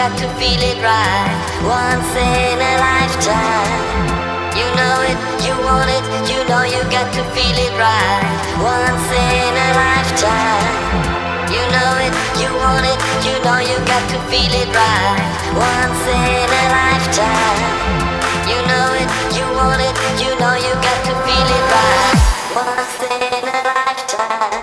got to feel it right. Once in a lifetime. You know it, you want it, you know you got to feel it right. Once in a lifetime. You know it, you want it, you know you got to feel it right. Once in a lifetime. You know it, you want it, you know you got to feel it right. Once in a lifetime.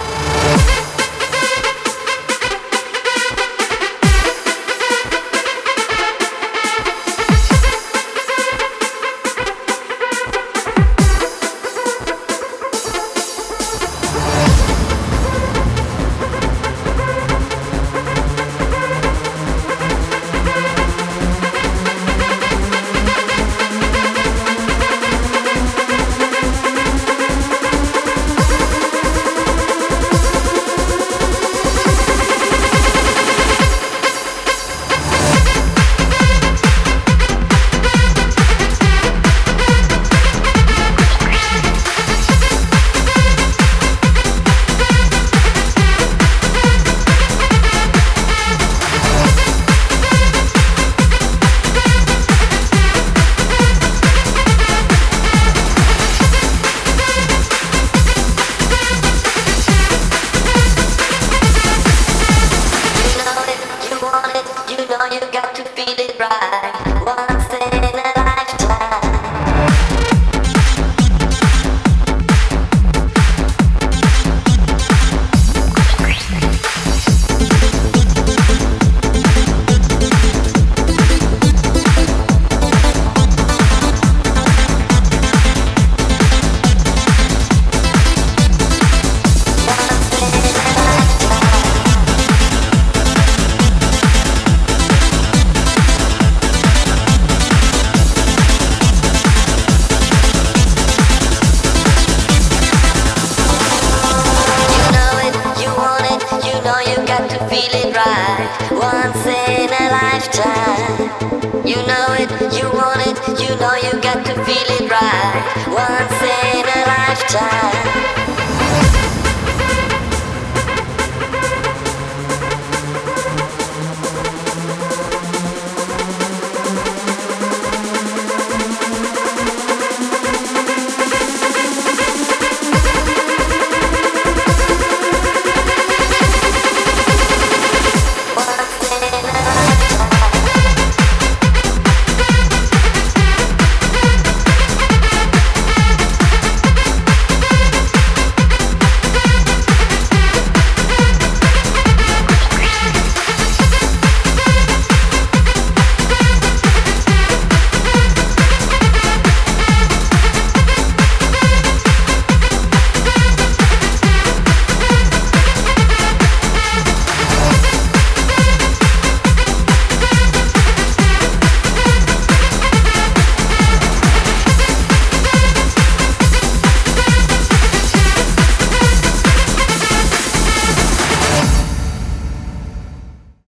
You got to feel it right. Once in a lifetime. Feel it right, once in a lifetime. You know it, you want it, you know you got to feel it right, once in a lifetime.